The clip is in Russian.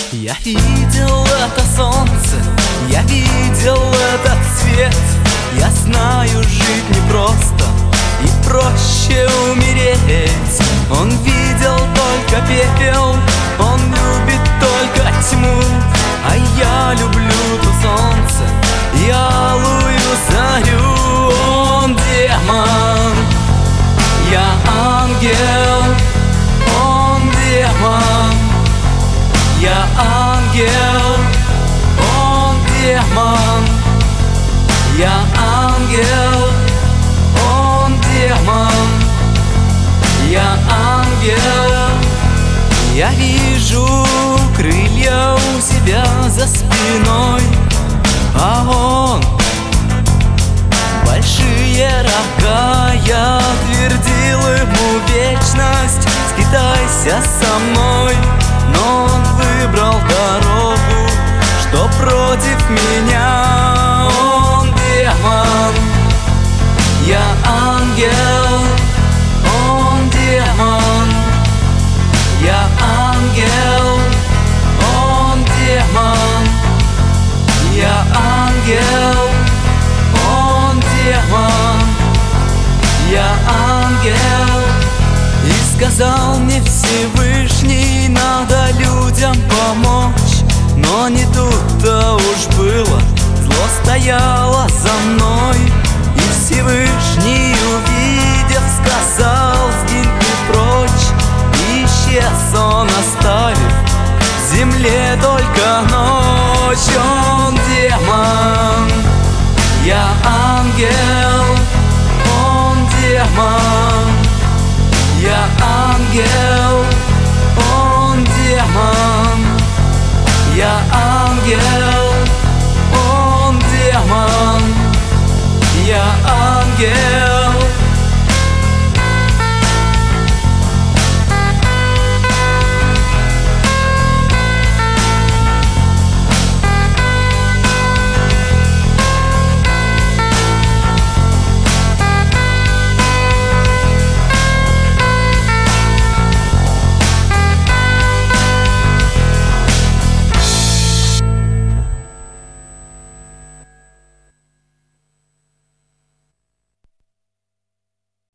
Я видел это солнце, я видел этот свет. Я знаю, жить непросто и проще умереть. Он видел только пепел, он любит только тьму. А я люблю то солнце и алую зарю. Он демон, я ангел. Он демон, я ангел. Он демон, я ангел. Он демон, я ангел. Я вижу крылья у себя за спиной, а он большие рога. Я твердил ему вечность: скитайся со мной. Но он выбрал дорогу, что против меня. Он демон, я ангел. Он демон, я ангел. Он демон, я ангел. Он демон, я ангел. И сказал мне Всевышний: надо людям помочь. Но не тут-то уж было, зло стояло за мной. И Всевышний, увидев, сказал: сгинь ты прочь. И исчез он, оставив в земле только ночь. Он демон, я ангел. Он демон, я ангел. Он демон, я ангел. Он демон, я ангел.